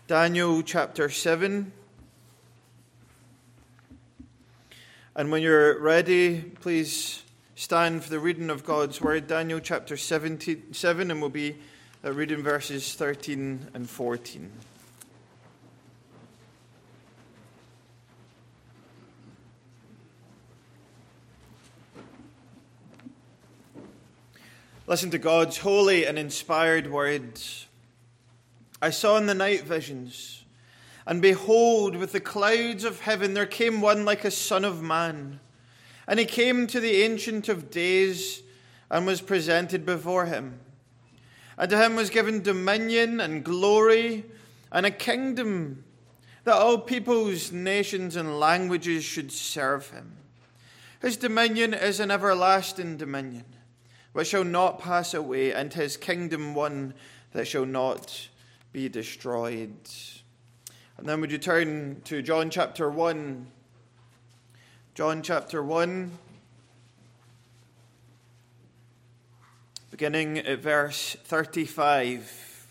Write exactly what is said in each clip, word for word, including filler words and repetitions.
Daniel chapter seven. And when you're ready, please stand for the reading of God's Word. Daniel chapter seven, and we'll be reading verses thirteen and fourteen. Listen to God's holy and inspired words. I saw in the night visions, and behold, with the clouds of heaven there came one like a son of man. And he came to the Ancient of Days and was presented before him. And to him was given dominion and glory and a kingdom, that all peoples, nations, and languages should serve him. His dominion is an everlasting dominion, which shall not pass away, and his kingdom one that shall not be destroyed. And then would you turn to John chapter one. John chapter one, beginning at verse thirty-five.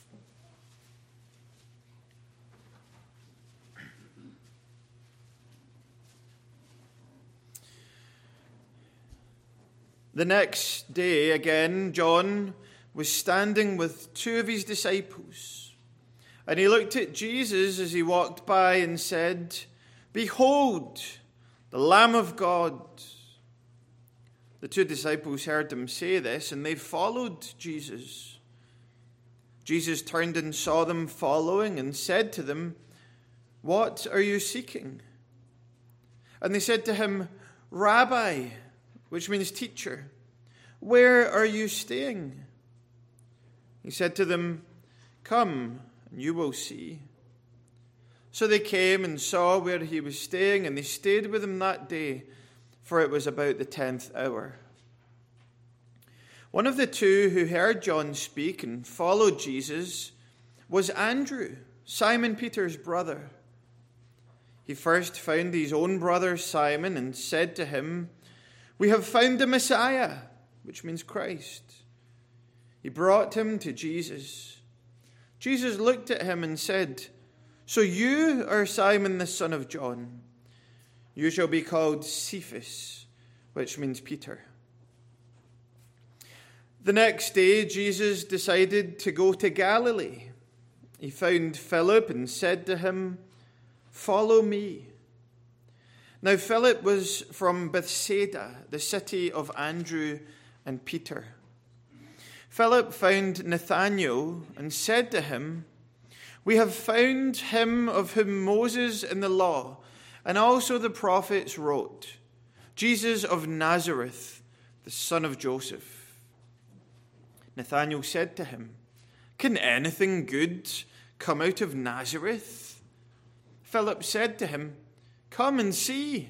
The next day, again, John was standing with two of his disciples. And he looked at Jesus as he walked by and said, "Behold, the Lamb of God." The two disciples heard him say this, and they followed Jesus. Jesus turned and saw them following and said to them, "What are you seeking?" And they said to him, "Rabbi," which means teacher, "where are you staying?" He said to them, "Come, and you will see." So they came and saw where he was staying, and they stayed with him that day, for it was about the tenth hour. One of the two who heard John speak and followed Jesus was Andrew, Simon Peter's brother. He first found his own brother Simon and said to him, "We have found the Messiah," which means Christ. He brought him to Jesus. Jesus looked at him and said, "So you are Simon the son of John. You shall be called Cephas," which means Peter. The next day, Jesus decided to go to Galilee. He found Philip and said to him, "Follow me." Now Philip was from Bethsaida, the city of Andrew and Peter. Philip found Nathanael and said to him, "We have found him of whom Moses in the law and also the prophets wrote, Jesus of Nazareth, the son of Joseph." Nathanael said to him, "Can anything good come out of Nazareth?" Philip said to him, "Come and see."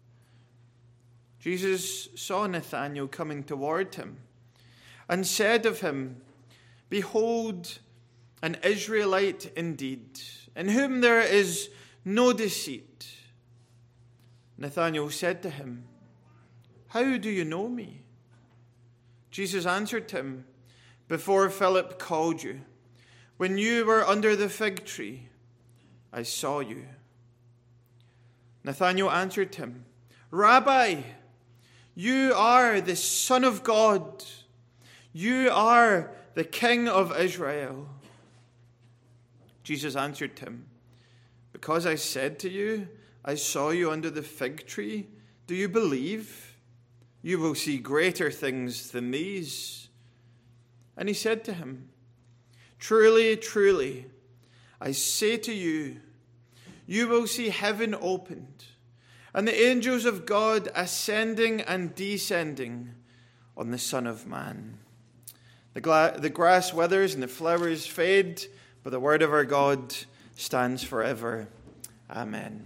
Jesus saw Nathanael coming toward him and said of him, "Behold, an Israelite indeed, in whom there is no deceit." Nathanael said to him, "How do you know me?" Jesus answered him, "Before Philip called you, when you were under the fig tree, I saw you." Nathanael answered him, "Rabbi, you are the Son of God. You are the King of Israel." Jesus answered him, "Because I said to you, I saw you under the fig tree, do you believe? You will see greater things than these." And he said to him, "Truly, truly, I say to you, you will see heaven opened, and the angels of God ascending and descending on the Son of Man." The, gla- the grass withers and the flowers fade, but the word of our God stands forever. Amen.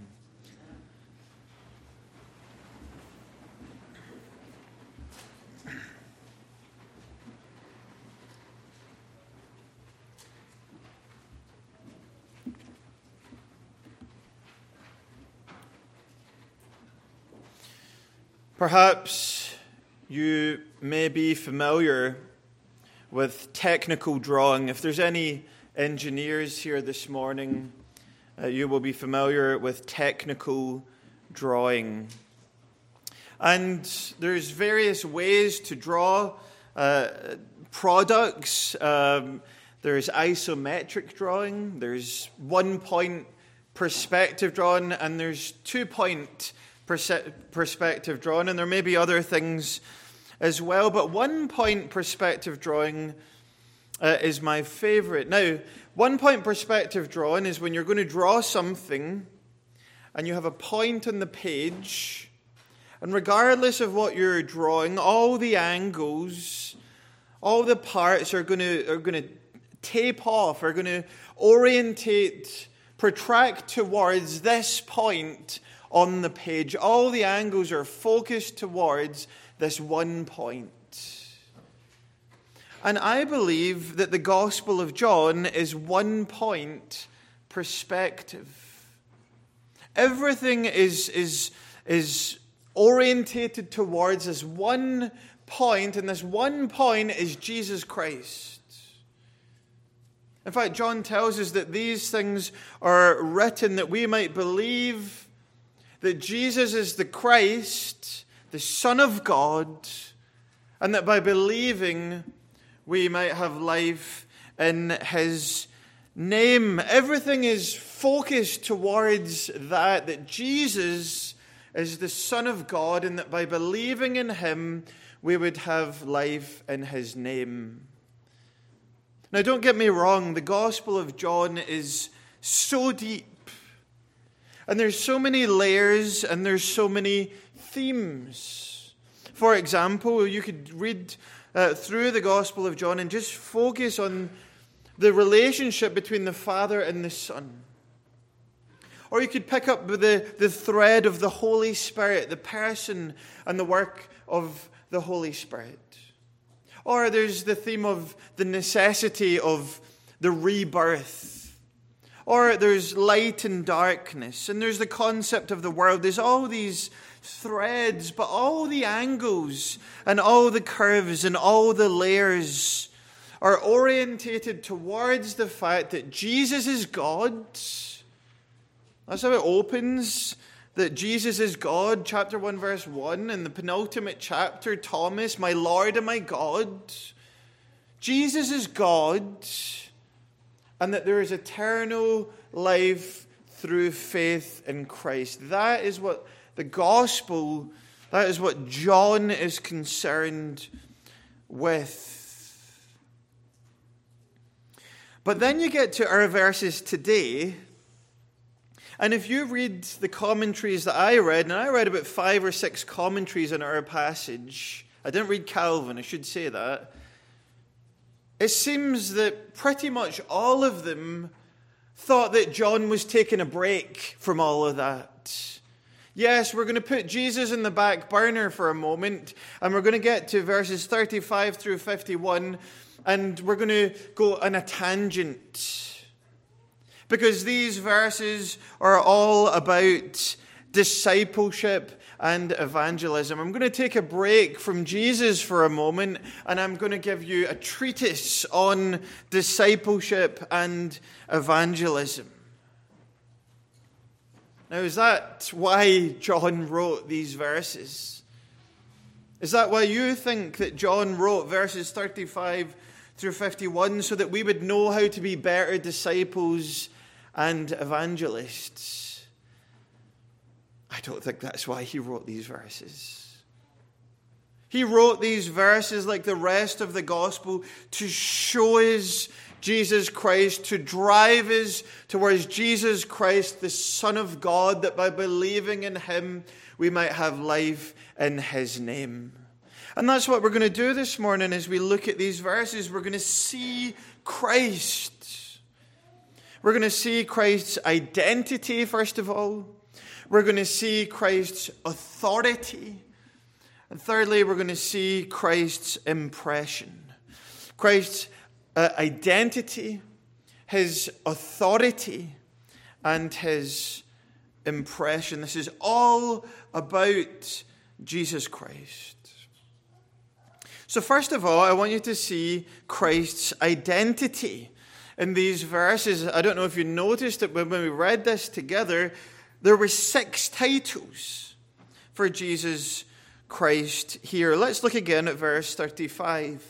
Perhaps you may be familiar with technical drawing. If there's any engineers here this morning, uh, you will be familiar with technical drawing. And there's various ways to draw uh, products. Um, there's isometric drawing, there's one-point perspective drawing, and there's two-point perse- perspective drawing, and there may be other things as well. But one-point perspective drawing uh, is my favorite. Now, one-point perspective drawing is when you're going to draw something, and you have a point on the page, and regardless of what you're drawing, all the angles, all the parts are going to are going to tape off, are going to orientate, protract towards this point on the page. All the angles are focused towards this one point. And I believe that the Gospel of John is one point perspective. Everything is, is, is orientated towards this one point, and this one point is Jesus Christ. In fact, John tells us that these things are written that we might believe that Jesus is the Christ, the Son of God, and that by believing we might have life in his name. Everything is focused towards that, that Jesus is the Son of God, and that by believing in him, we would have life in his name. Now, don't get me wrong, the Gospel of John is so deep, and there's so many layers, and there's so many themes. For example, you could read uh, through the Gospel of John and just focus on the relationship between the Father and the Son. Or you could pick up the, the thread of the Holy Spirit, the person and the work of the Holy Spirit. Or there's the theme of the necessity of the rebirth. Or there's light and darkness. And there's the concept of the world. There's all these threads, but all the angles and all the curves and all the layers are orientated towards the fact that Jesus is God. That's how it opens. That Jesus is God, chapter one, verse one, and the penultimate chapter, Thomas, my Lord and my God. Jesus is God, and that there is eternal life through faith in Christ. That is what the gospel, that is what John is concerned with. But then you get to our verses today. And if you read the commentaries that I read, and I read about five or six commentaries on our passage. I didn't read Calvin, I should say that. It seems that pretty much all of them thought that John was taking a break from all of that. Yes, we're going to put Jesus in the back burner for a moment, and we're going to get to verses thirty-five through fifty-one, and we're going to go on a tangent. Because these verses are all about discipleship and evangelism. I'm going to take a break from Jesus for a moment, and I'm going to give you a treatise on discipleship and evangelism. Now, is that why John wrote these verses? Is that why you think that John wrote verses thirty-five through fifty-one, so that we would know how to be better disciples and evangelists? I don't think that's why he wrote these verses. He wrote these verses, like the rest of the gospel, to show us Jesus Christ, to drive us towards Jesus Christ, the Son of God, that by believing in him, we might have life in his name. And that's what we're going to do this morning as we look at these verses. We're going to see Christ. We're going to see Christ's identity, first of all. We're going to see Christ's authority. And thirdly, we're going to see Christ's impression. Christ's uh, identity, his authority, and his impression. This is all about Jesus Christ. So first of all, I want you to see Christ's identity. in these verses. I don't know if you noticed it, but when we read this together, there were six titles for Jesus Christ here. Let's look again at verse thirty-five.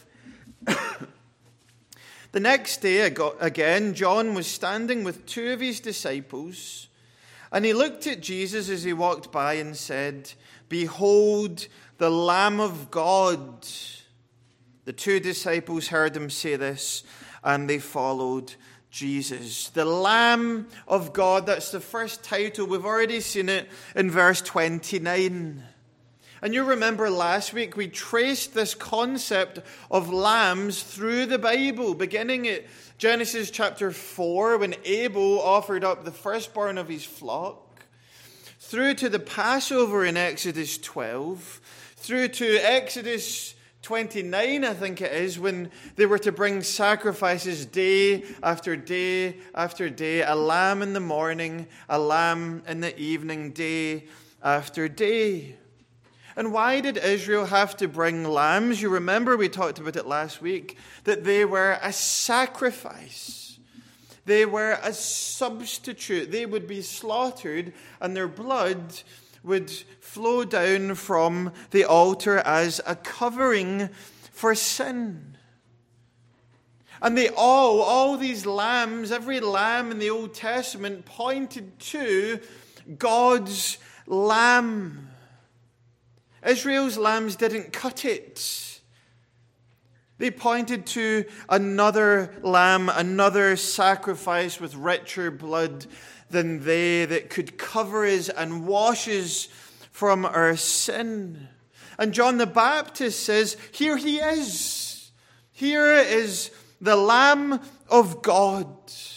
The next day, again, John was standing with two of his disciples, and he looked at Jesus as he walked by and said, "Behold, the Lamb of God." The two disciples heard him say this, and they followed Jesus. The Lamb of God, that's the first title. We've already seen it in verse twenty-nine. And you remember last week we traced this concept of lambs through the Bible, beginning at Genesis chapter four, when Abel offered up the firstborn of his flock, through to the Passover in Exodus twelve, through to Exodus twenty-nine, I think it is, when they were to bring sacrifices day after day after day, a lamb in the morning, a lamb in the evening, day after day. And why did Israel have to bring lambs? You remember we talked about it last week, that they were a sacrifice. They were a substitute. They would be slaughtered, and their blood would flow down from the altar as a covering for sin. And they all, all these lambs, every lamb in the Old Testament pointed to God's lamb. Israel's lambs didn't cut it. They pointed to another lamb, another sacrifice with richer blood than they, that could cover us and wash us from our sin. And John the Baptist says, here he is. Here is the Lamb of God.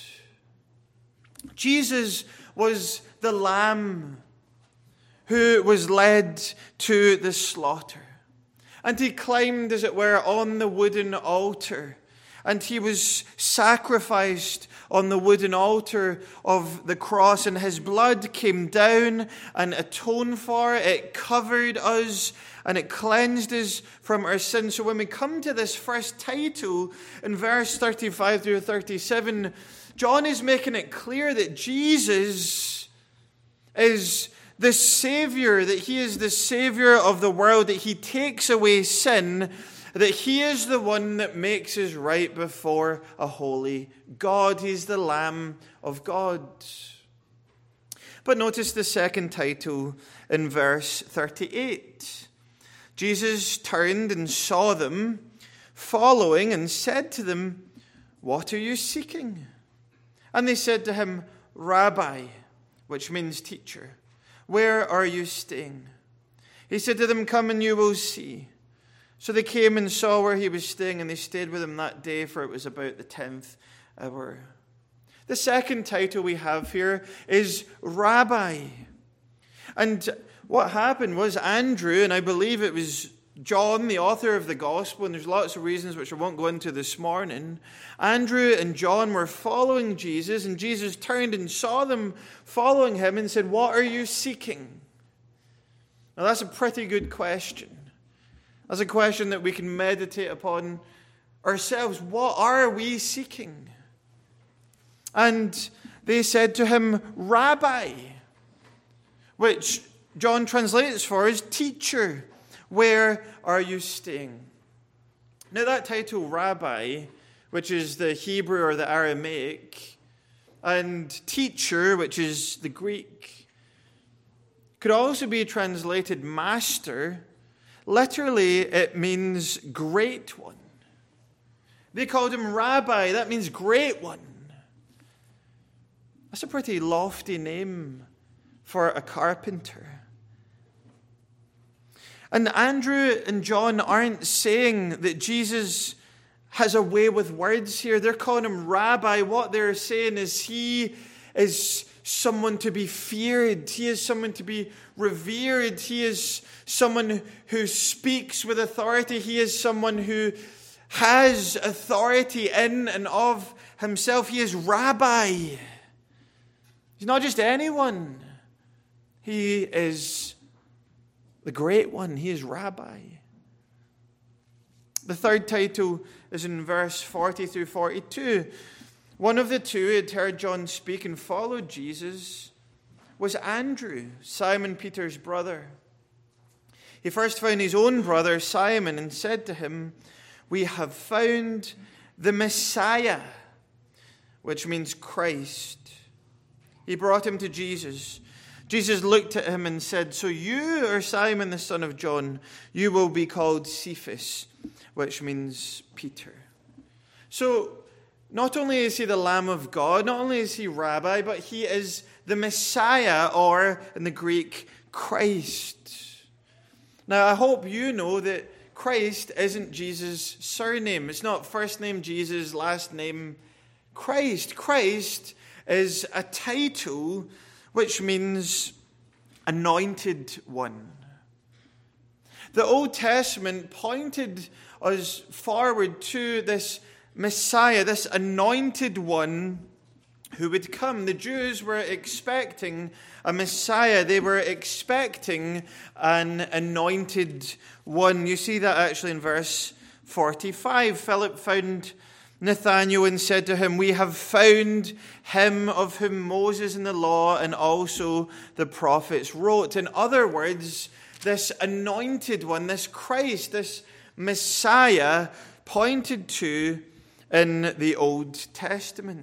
Jesus was the Lamb who was led to the slaughter. And he climbed, as it were, on the wooden altar. And he was sacrificed on the wooden altar of the cross. And his blood came down and atoned for it. It covered us and it cleansed us from our sins. So when we come to this first title in verse thirty-five through thirty-seven, John is making it clear that Jesus is the Savior, that he is the Savior of the world, that he takes away sin, that he is the one that makes us right before a holy God. He's the Lamb of God. But notice the second title in verse thirty-eight. Jesus turned and saw them following and said to them, "What are you seeking?" And they said to him, "Rabbi," which means teacher, "where are you staying?" He said to them, "Come and you will see." So they came and saw where he was staying, and they stayed with him that day, for it was about the tenth hour. The second title we have here is Rabbi. And what happened was Andrew, and I believe it was John, the author of the gospel, and there's lots of reasons which I won't go into this morning. Andrew and John were following Jesus, and Jesus turned and saw them following him and said, "What are you seeking?" Now that's a pretty good question. That's a question that we can meditate upon ourselves. What are we seeking? And they said to him, "Rabbi," which John translates for as teacher. "Where are you staying?" Now that title, Rabbi, which is the Hebrew or the Aramaic, and teacher, which is the Greek, could also be translated master. Literally, it means great one. They called him Rabbi. That means great one. That's a pretty lofty name for a carpenter. And Andrew and John aren't saying that Jesus has a way with words here. They're calling him Rabbi. What they're saying is he is someone to be feared. He is someone to be revered. He is someone who speaks with authority. He is someone who has authority in and of himself. He is Rabbi. He's not just anyone. He is the great one. He is Rabbi. The third title is in verse forty through forty-two, One of the two who had heard John speak and followed Jesus was Andrew, Simon Peter's brother. He first found his own brother Simon and said to him, "We have found the Messiah," which means Christ. He brought him to Jesus. Jesus looked at him and said, "So you are Simon the son of John. You will be called Cephas," which means Peter. So not only is he the Lamb of God, not only is he Rabbi, but he is the Messiah, or in the Greek, Christ. Now, I hope you know that Christ isn't Jesus' surname. It's not first name Jesus, last name Christ. Christ is a title which means anointed one. The Old Testament pointed us forward to this Messiah, this anointed one who would come. The Jews were expecting a Messiah. They were expecting an anointed one. You see that actually in verse forty-five. Philip found Nathanael and said to him, "We have found him of whom Moses in the law and also the prophets wrote." In other words, this anointed one, this Christ, this Messiah, pointed to in the Old Testament.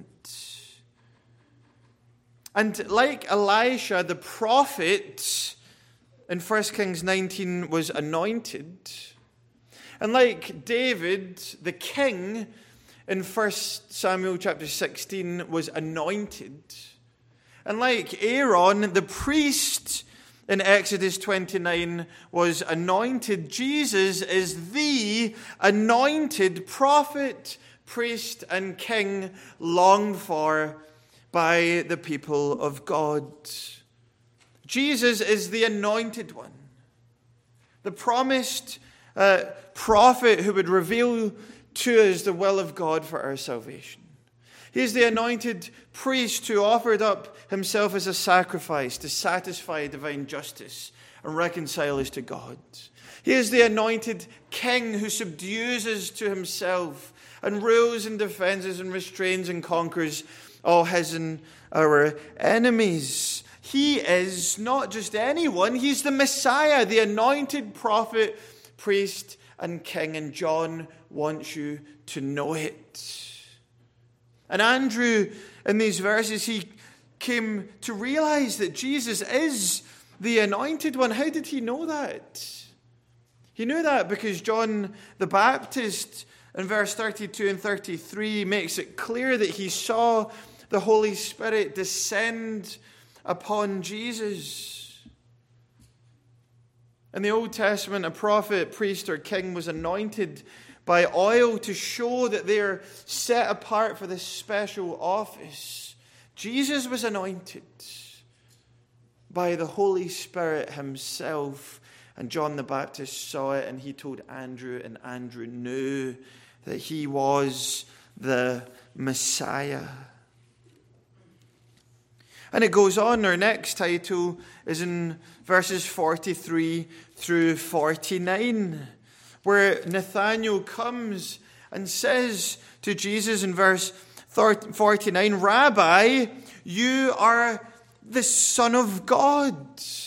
And like Elisha, the prophet in First Kings nineteen was anointed. And like David, the king, in First Samuel chapter sixteen was anointed. And like Aaron, the priest, in Exodus twenty-nine was anointed, Jesus is the anointed prophet, priest, and king longed for by the people of God. Jesus is the anointed one, the promised uh, prophet who would reveal to us the will of God for our salvation. He is the anointed priest who offered up himself as a sacrifice to satisfy divine justice and reconcile us to God. He is the anointed king who subdues us to himself and rules and defends us and restrains and conquers all his and our enemies. He is not just anyone, he's the Messiah, the anointed prophet, priest, and king. And John wants you to know it. And Andrew, in these verses, he came to realize that Jesus is the anointed one. How did he know that? He knew that because John the Baptist, in verse thirty-two and thirty-three, makes it clear that he saw the Holy Spirit descend upon Jesus. In the Old Testament, a prophet, priest, or king was anointed by oil to show that they are set apart for this special office. Jesus was anointed by the Holy Spirit himself, and John the Baptist saw it, and he told Andrew, and Andrew knew that he was the Messiah. And it goes on, our next title is in verses forty-three through forty-nine, where Nathanael comes and says to Jesus in verse forty-nine, "Rabbi, you are the Son of God."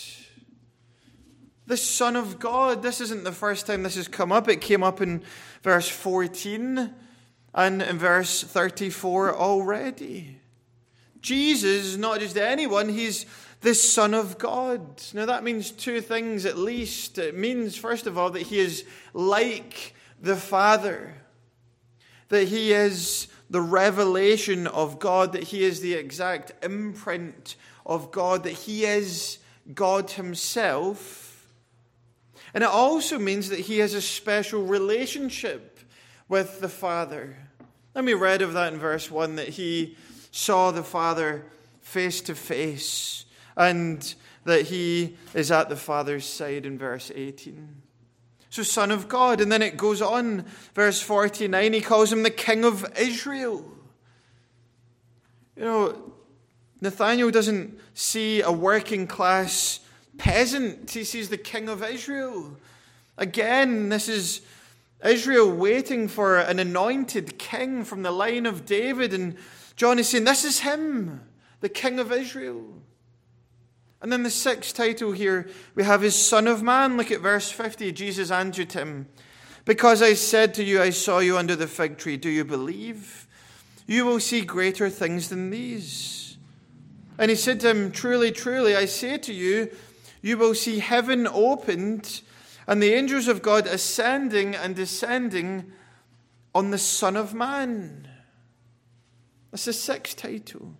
The Son of God. This isn't the first time this has come up. It came up in verse fourteen and in verse thirty-four already. Jesus is not just anyone, he's the Son of God. Now that means two things at least. It means, first of all, that he is like the Father, that he is the revelation of God, that he is the exact imprint of God, that he is God himself. And it also means that he has a special relationship with the Father. And we read of that in verse one, that he saw the Father face to face, and that he is at the Father's side in verse eighteen. So Son of God. And then it goes on, verse forty-nine, he calls him the King of Israel. You know, Nathanael doesn't see a working class peasant. He sees the King of Israel. Again, this is Israel waiting for an anointed king from the line of David, and John is saying, this is him, the King of Israel. And then the sixth title here, we have his Son of Man. Look at verse fifty. Jesus answered him, because I said to you, I saw you under the fig tree. Do you believe? You will see greater things than these. And he said to him, truly, truly, I say to you, you will see heaven opened and the angels of God ascending and descending on the Son of Man. That's the sixth title.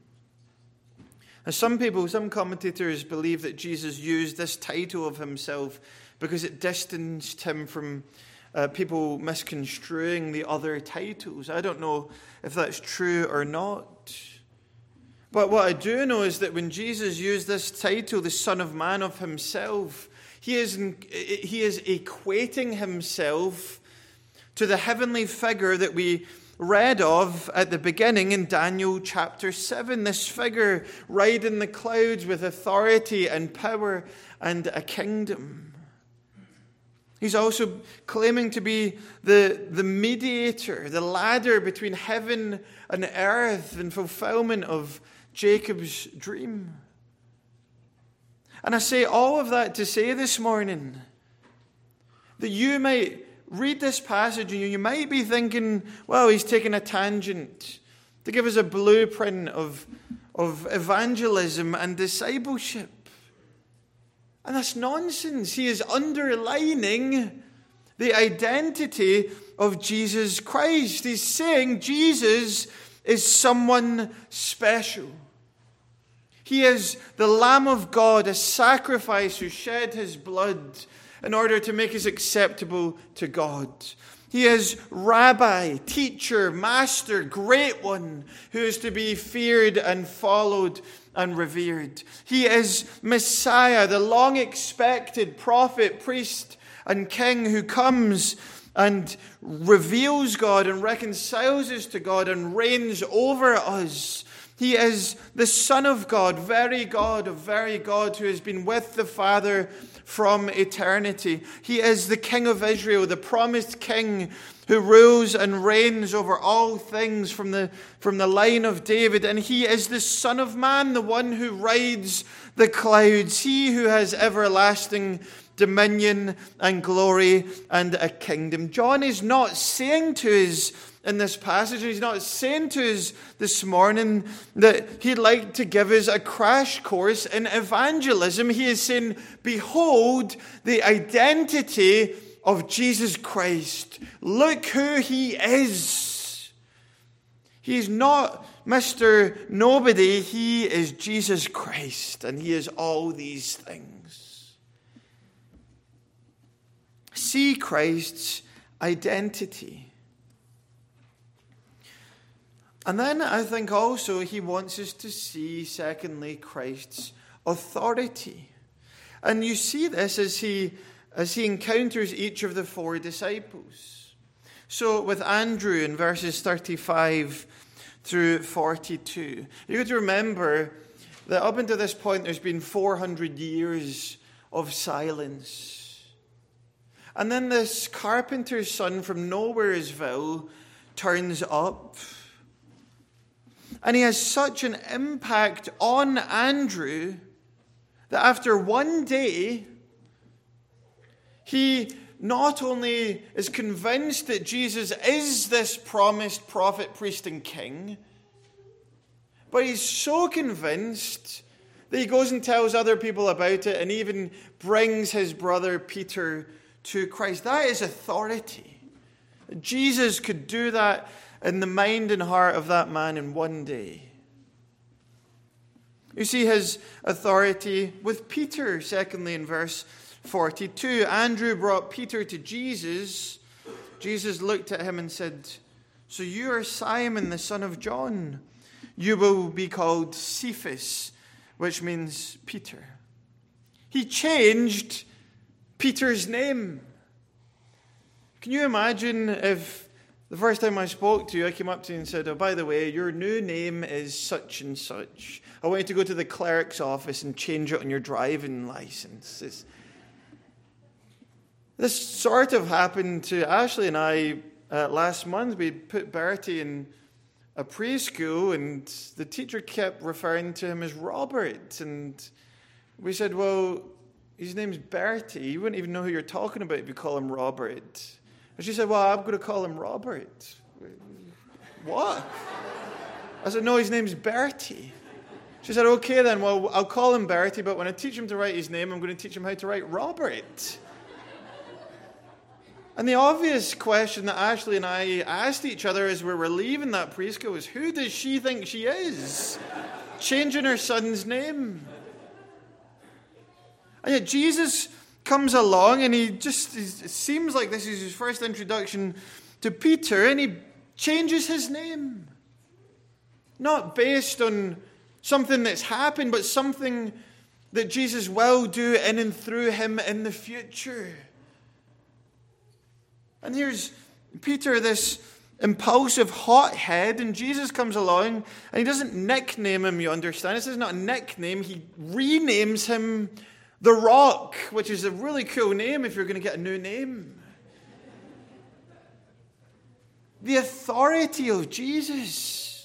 And some people, some commentators believe that Jesus used this title of himself because it distanced him from uh, people misconstruing the other titles. I don't know if that's true or not. But what I do know is that when Jesus used this title, the Son of Man, of himself, he is, he is equating himself to the heavenly figure that we read of at the beginning in Daniel chapter seven. This figure riding the clouds with authority and power and a kingdom. He's also claiming to be the, the mediator, the ladder between heaven and earth in fulfillment of Jacob's dream. And I say all of that to say this morning that you might read this passage and you might be thinking, well, he's taking a tangent to give us a blueprint of, of evangelism and discipleship. And that's nonsense. He is underlining the identity of Jesus Christ. He's saying Jesus is someone special. He is the Lamb of God, a sacrifice who shed his blood in order to make us acceptable to God. He is Rabbi, teacher, master, great one, who is to be feared and followed and revered. He is Messiah, the long-expected prophet, priest, and king who comes and reveals God and reconciles us to God and reigns over us. He is the Son of God, very God of very God, who has been with the Father from eternity. He is the King of Israel, the promised King who rules and reigns over all things from the, from the line of David. And he is the Son of Man, the one who rides the clouds, he who has everlasting dominion and glory and a kingdom. John is not saying to us in this passage, he's not saying to us this morning that he'd like to give us a crash course in evangelism. He is saying, behold the identity of Jesus Christ. Look who he is. He's not Mister Nobody. He is Jesus Christ, and he is all these things. See Christ's identity. And then I think also he wants us to see, secondly, Christ's authority. And you see this as he, as he encounters each of the four disciples. So with Andrew in verses thirty-five through forty-two, you got to remember that up until this point there's been four hundred years of silence. And then this carpenter's son from Nowheresville turns up. And he has such an impact on Andrew that after one day, he not only is convinced that Jesus is this promised prophet, priest, and king, but he's so convinced that he goes and tells other people about it and even brings his brother Peter to Christ. That is authority. Jesus could do that in the mind and heart of that man in one day. You see his authority with Peter, secondly, in verse forty-two. Andrew brought Peter to Jesus. Jesus looked at him and said, so you are Simon, the son of John. You will be called Cephas, which means Peter. He changed Peter's name. Can you imagine if the first time I spoke to you, I came up to you and said, oh, by the way, your new name is such and such. I want you to go to the clerk's office and change it on your driving license. This, this sort of happened to Ashley and I uh, last month. We put Bertie in a preschool, and the teacher kept referring to him as Robert. And we said, well, his name's Bertie. You wouldn't even know who you're talking about if you call him Robert. And she said, well, I'm going to call him Robert. What? I said, no, his name's Bertie. She said, okay then, well, I'll call him Bertie, but when I teach him to write his name, I'm going to teach him how to write Robert. And the obvious question that Ashley and I asked each other as we were leaving that preschool was, who does she think she is? Changing her son's name. And yet Jesus comes along and he just, it seems like this is his first introduction to Peter, and he changes his name. Not based on something that's happened, but something that Jesus will do in and through him in the future. And here's Peter, this impulsive hothead, and Jesus comes along, and he doesn't nickname him, you understand. This is not a nickname. He renames him The Rock, which is a really cool name if you're going to get a new name. The authority of Jesus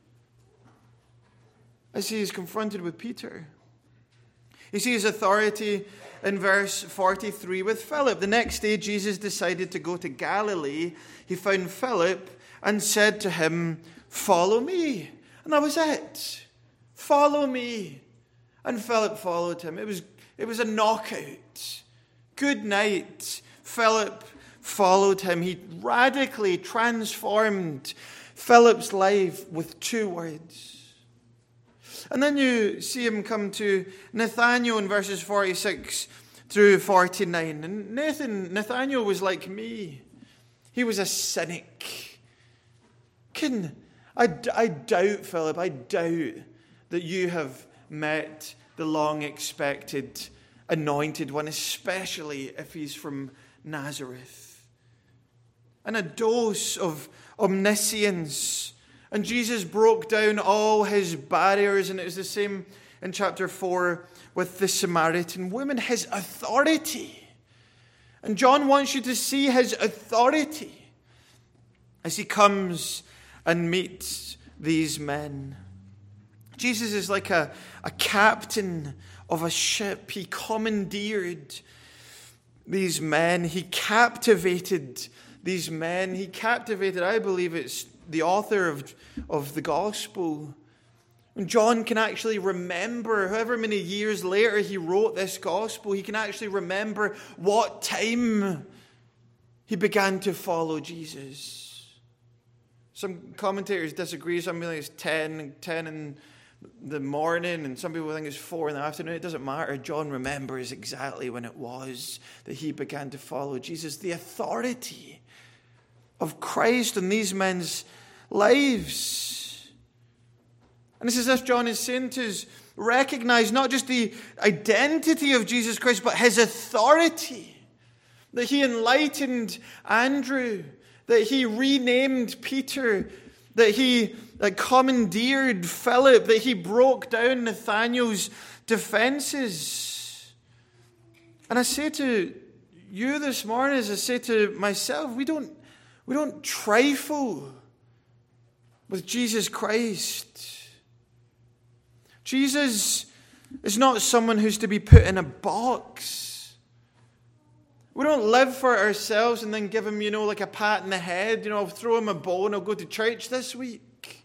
as he is confronted with Peter. You see his authority in verse forty-three with Philip. The next day, Jesus decided to go to Galilee. He found Philip and said to him, follow me. And that was it. Follow me. And Philip followed him. It was, it was a knockout. Good night. Philip followed him. He radically transformed Philip's life with two words. And then you see him come to Nathanael in verses forty-six through forty-nine. And Nathan, Nathanael was like me. He was a cynic. Can, I, I doubt, Philip, I doubt that you have met the long-expected anointed one, especially if he's from Nazareth. And a dose of omniscience. And Jesus broke down all his barriers, and it was the same in chapter four with the Samaritan woman, his authority. And John wants you to see his authority as he comes and meets these men. Jesus is like a, a captain of a ship. He commandeered these men. He captivated these men. He captivated, I believe it's the author of, of the gospel. And John can actually remember, however many years later he wrote this gospel, he can actually remember what time he began to follow Jesus. Some commentators disagree. Some think it's ten, ten in the morning, and some people think it's four in the afternoon. It doesn't matter. John remembers exactly when it was that he began to follow Jesus. The authority of Christ in these men's lives. And it's as if John is saying to us, recognize not just the identity of Jesus Christ, but his authority. That he enlightened Andrew, that he renamed Peter, that he that commandeered Philip, that he broke down Nathanael's defenses. And I say to you this morning, as I say to myself, we don't We don't trifle with Jesus Christ. Jesus is not someone who's to be put in a box. We don't live for ourselves and then give him, you know, like a pat in the head. You know, I'll throw him a bone, I'll go to church this week.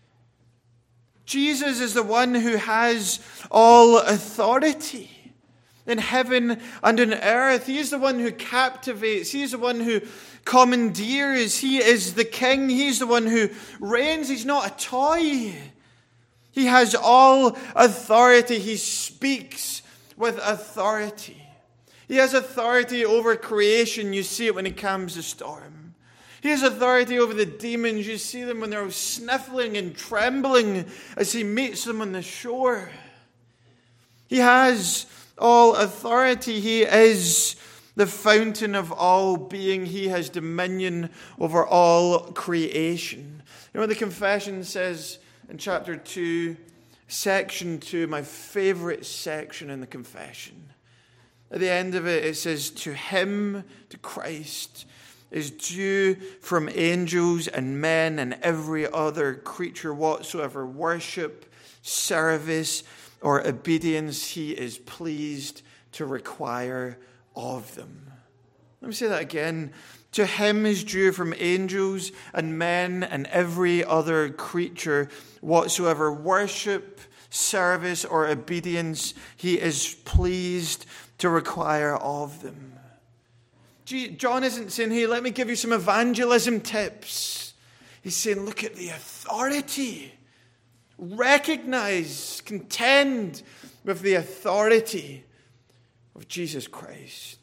Jesus is the one who has all authority in heaven and on earth. He is the one who captivates. He is the one who commandeers. He is the king. He's the one who reigns. He's not a toy. He has all authority. He speaks with authority. He has authority over creation. You see it when he calms the storm. He has authority over the demons. You see them when they're sniffling and trembling as he meets them on the shore. He has all authority. He is the fountain of all being. He has dominion over all creation. You know what the confession says in chapter two, section two, my favorite section in the confession. At the end of it, it says, to him, to Christ, is due from angels and men and every other creature whatsoever worship, service, or obedience he is pleased to require of them. Let me say that again. To him is due from angels and men and every other creature whatsoever worship, service, or obedience he is pleased to require of them. John isn't saying, hey, let me give you some evangelism tips. He's saying, look at the authority. Recognize, contend with the authority of Jesus Christ.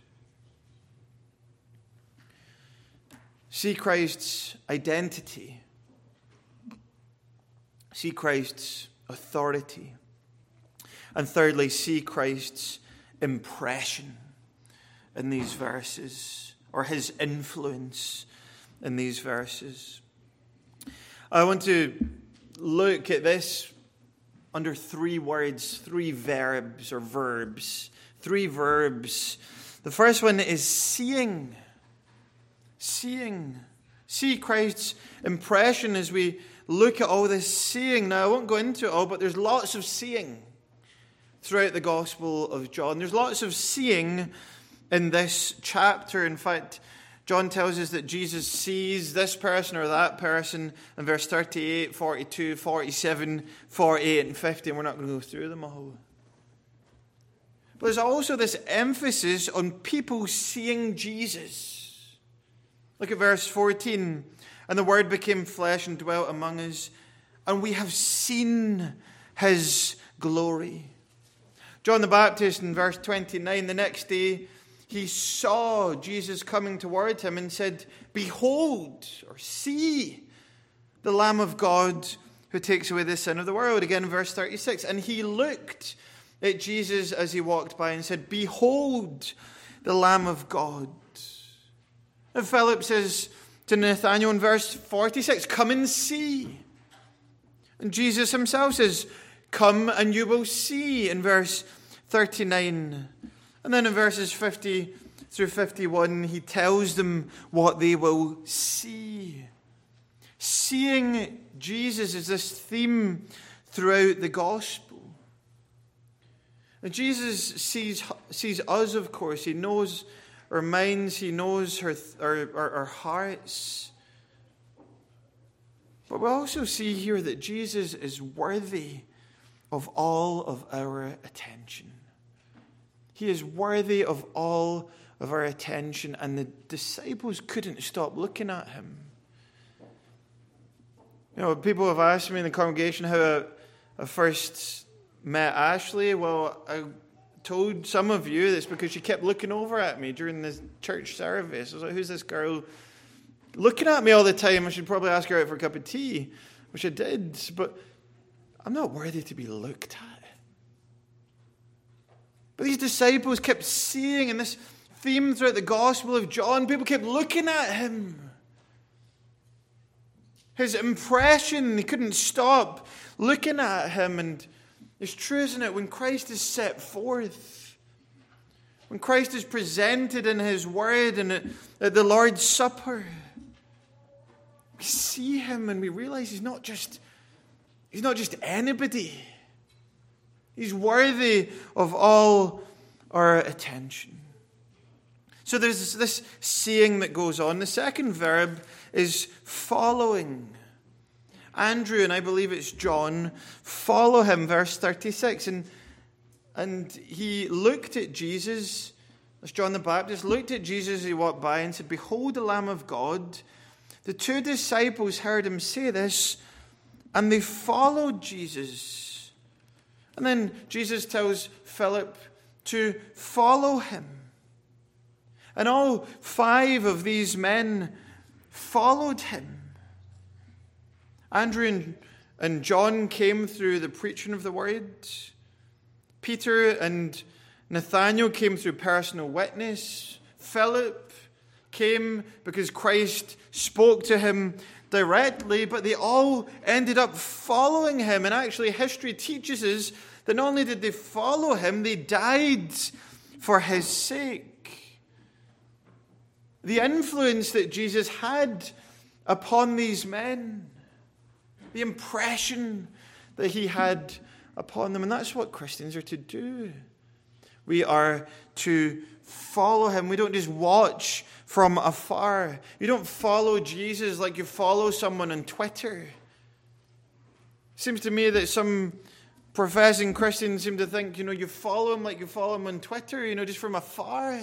See Christ's identity. See Christ's authority. And thirdly, see Christ's impression in these verses, or his influence in these verses. I want to look at this under three words, three verbs or verbs. Three verbs. The first one is seeing. Seeing. See Christ's impression as we look at all this seeing. Now, I won't go into it all, but there's lots of seeing throughout the Gospel of John. There's lots of seeing in this chapter. In fact, John tells us that Jesus sees this person or that person in verse thirty-eight, forty-two, forty-seven, forty-eight, and fifty. And we're not going to go through them all. But there's also this emphasis on people seeing Jesus. Look at verse fourteen. And the Word became flesh and dwelt among us, and we have seen his glory. John the Baptist in verse twenty-nine, the next day he saw Jesus coming toward him and said, behold, or see, the Lamb of God who takes away the sin of the world. Again in verse thirty-six, and he looked at Jesus as he walked by and said, behold, the Lamb of God. And Philip says to Nathanael in verse forty-six, come and see. And Jesus himself says, come and you will see, in verse thirty-nine. And then in verses fifty through fifty-one, he tells them what they will see. Seeing Jesus is this theme throughout the gospel. And Jesus sees, sees us, of course. He knows our minds. He knows our, our, our, our hearts. But we also see here that Jesus is worthy of all of our attention. He is worthy of all of our attention, and the disciples couldn't stop looking at him. You know, people have asked me in the congregation how I, I first met Ashley. Well, I told some of you that's because she kept looking over at me during the church service. I was like, who's this girl looking at me all the time? I should probably ask her out for a cup of tea, which I did, but I'm not worthy to be looked at. But these disciples kept seeing, and this theme throughout the Gospel of John, people kept looking at him. His impression, they couldn't stop looking at him. And it's true, isn't it? When Christ is set forth, when Christ is presented in his word and at, at the Lord's Supper, we see him and we realize he's not just, he's not just anybody. He's worthy of all our attention. So there's this seeing that goes on. The second verb is following. Andrew, and I believe it's John, follow him, verse thirty-six. And, and he looked at Jesus, as John the Baptist, looked at Jesus as he walked by and said, behold the Lamb of God. The two disciples heard him say this, and they followed Jesus. And then Jesus tells Philip to follow him. And all five of these men followed him. Andrew and, and John came through the preaching of the word. Peter and Nathanael came through personal witness. Philip came because Christ spoke to him directly, but they all ended up following him. And actually, history teaches us that not only did they follow him, they died for his sake. the influence that Jesus had upon these men, the impression that he had upon them. And that's what Christians are to do. We are to follow him. We don't just watch from afar. You don't follow Jesus like you follow someone on Twitter. It seems to me that some professing Christians seem to think, you know, you follow him like you follow him on Twitter, you know, just from afar.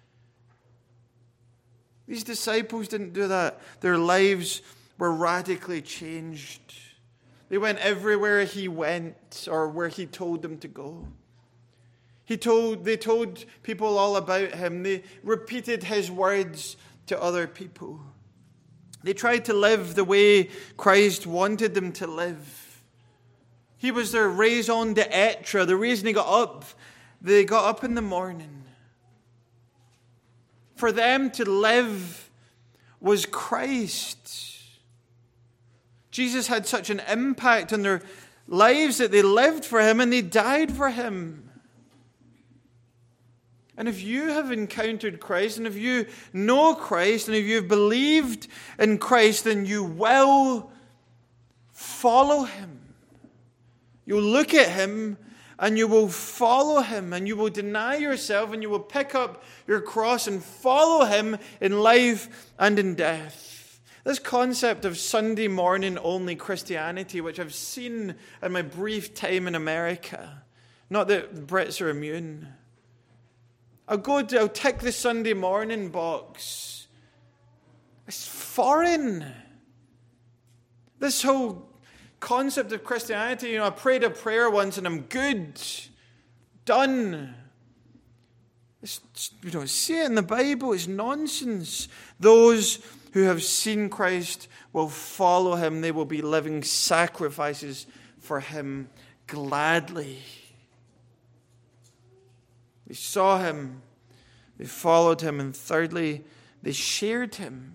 These disciples didn't do that. Their lives were radically changed. They went everywhere he went or where he told them to go. He told, they told people all about him. They repeated his words to other people. They tried to live the way Christ wanted them to live. He was their raison d'etre. The reason he got up, they got up in the morning. For them to live was Christ. Jesus had such an impact on their lives that they lived for him and they died for him. And if you have encountered Christ, and if you know Christ, and if you've believed in Christ, then you will follow him. You'll look at him, and you will follow him, and you will deny yourself, and you will pick up your cross and follow him in life and in death. This concept of Sunday morning only Christianity, which I've seen in my brief time in America, not that the Brits are immune. I'll go to, I'll tick the Sunday morning box. It's foreign. This whole concept of Christianity, you know, I prayed a prayer once and I'm good. Done. It's, we don't see it in the Bible. It's nonsense. Those who have seen Christ will follow him. They will be living sacrifices for him gladly. They saw him, they followed him, and thirdly, they shared him.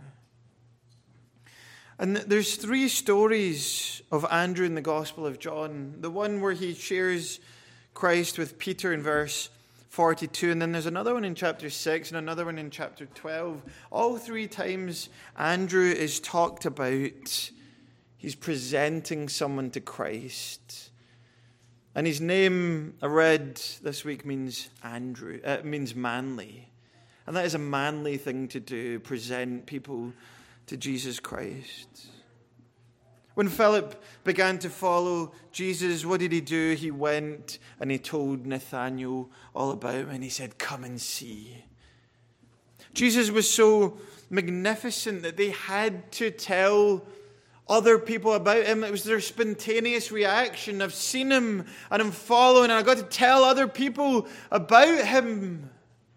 And there's three stories of Andrew in the Gospel of John. The one where he shares Christ with Peter in verse forty-two, and then there's another one in chapter six and another one in chapter twelve. All three times Andrew is talked about. He's presenting someone to Christ. And his name, I read this week, means Andrew. It means manly. And that is a manly thing to do, present people to Jesus Christ. When Philip began to follow Jesus, what did he do? He went and he told Nathanael all about him, and he said, come and see. Jesus was so magnificent that they had to tell other people about him. It was their spontaneous reaction. I've seen him and I'm following, and I've got to tell other people about him.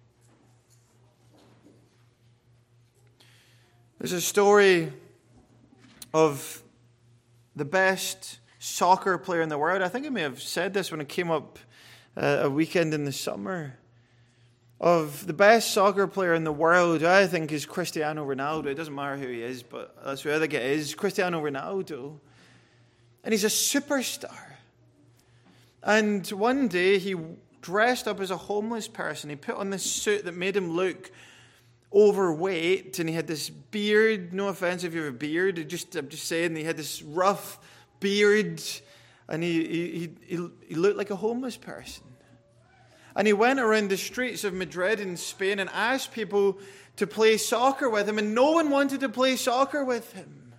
There's a story of the best soccer player in the world. I think I may have said this when it came up uh, a weekend in the summer. Of the best soccer player in the world, I think, is Cristiano Ronaldo. It doesn't matter who he is, but that's who I think it is. Cristiano Ronaldo. And he's a superstar. And one day he dressed up as a homeless person. He put on this suit that made him look overweight, and he had this beard. No offense if you have a beard. Just, I'm just saying, he had this rough beard, and he, he, he, he looked like a homeless person. And he went around the streets of Madrid in Spain and asked people to play soccer with him, and no one wanted to play soccer with him.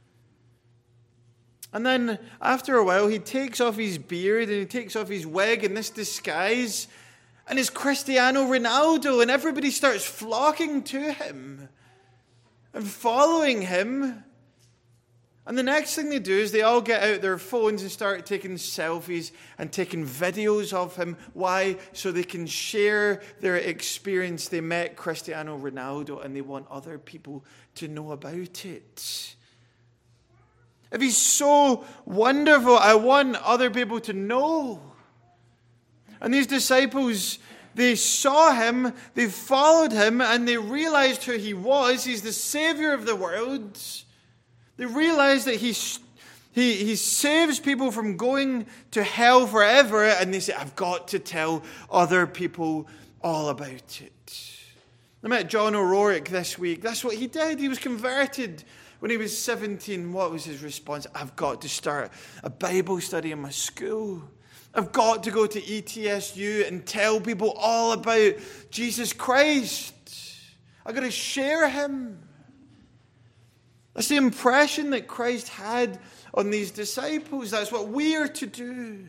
And then after a while, he takes off his beard and he takes off his wig and this disguise, and it's Cristiano Ronaldo, and everybody starts flocking to him and following him. And the next thing they do is they all get out their phones and start taking selfies and taking videos of him. Why? So they can share their experience. They met Cristiano Ronaldo and they want other people to know about it. If he's so wonderful, I want other people to know. And these disciples, they saw him, they followed him, and they realized who he was. He's the Savior of the world. They realize that he, he, he saves people from going to hell forever, and they say, I've got to tell other people all about it. I met John O'Rourke this week. That's what he did. He was converted when he was seventeen. What was his response? I've got to start a Bible study in my school. I've got to go to E T S U and tell people all about Jesus Christ. I've got to share him. That's the impression that Christ had on these disciples. That's what we are to do.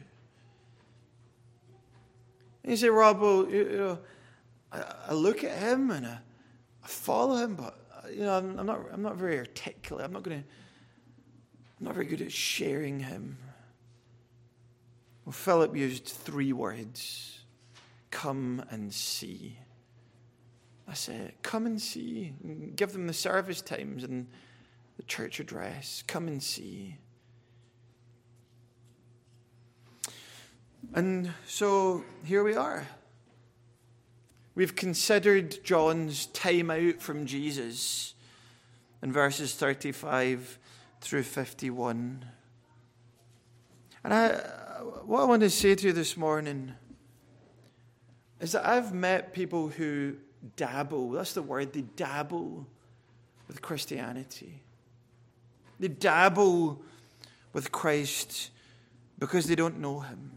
And you say, Rob, well, you know, I, I look at him and I, I follow him, but you know, I'm, I'm not. I'm not very articulate. I'm not going to. I'm not very good at sharing him. Well, Philip used three words: "Come and see." That's it. Come and see. Give them the service times and the church address. Come and see. And so here we are. We've considered John's time out from Jesus in verses thirty-five through fifty-one. And I, what I want to say to you this morning is that I've met people who dabble, that's the word, they dabble with Christianity. They dabble with Christ because they don't know him.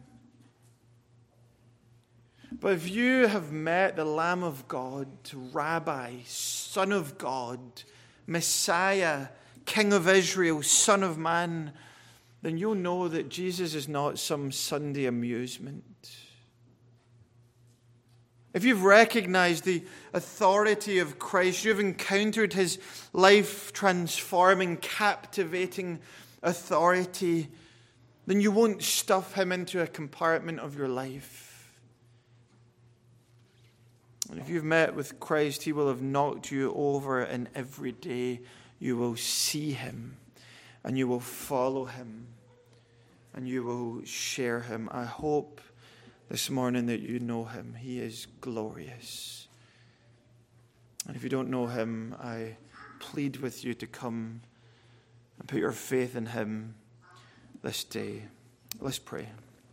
But if you have met the Lamb of God, Rabbi, Son of God, Messiah, King of Israel, Son of Man, then you'll know that Jesus is not some Sunday amusement. If you've recognized the authority of Christ, you've encountered his life-transforming, captivating authority, then you won't stuff him into a compartment of your life. And if you've met with Christ, he will have knocked you over, and every day you will see him, and you will follow him, and you will share him. I hope this morning that you know him. He is glorious. And if you don't know him, I plead with you to come and put your faith in him this day. Let's pray.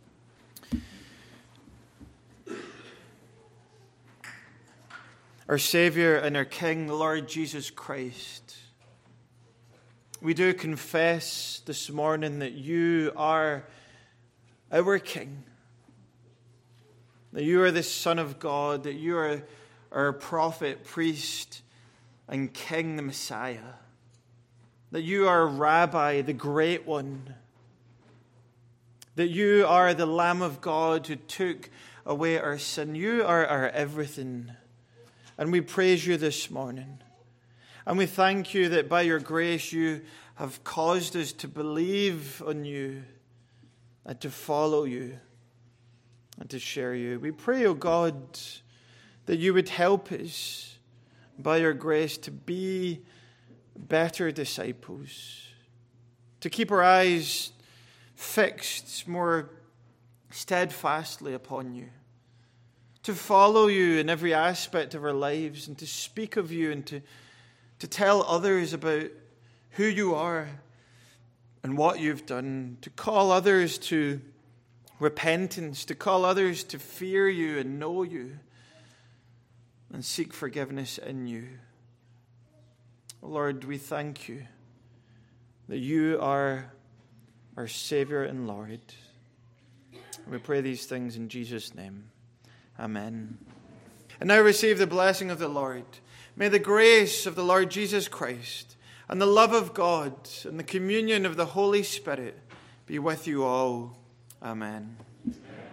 Our Savior and our King, the Lord Jesus Christ, we do confess this morning that you are our King, that you are the Son of God, that you are our prophet, priest, and King, the Messiah, that you are Rabbi, the Great One, that you are the Lamb of God who took away our sin. You are our everything. And we praise you this morning. And we thank you that by your grace you have caused us to believe on you and to follow you and to share you. We pray, O God, that you would help us by your grace to be better disciples, to keep our eyes fixed more steadfastly upon you, to follow you in every aspect of our lives, and to speak of you and to, to tell others about who you are and what you've done, to call others to repentance, to call others to fear you and know you and seek forgiveness in you. Lord, we thank you that you are our Savior and Lord. We pray these things in Jesus' name. Amen. And now receive the blessing of the Lord. May the grace of the Lord Jesus Christ and the love of God and the communion of the Holy Spirit be with you all. Amen.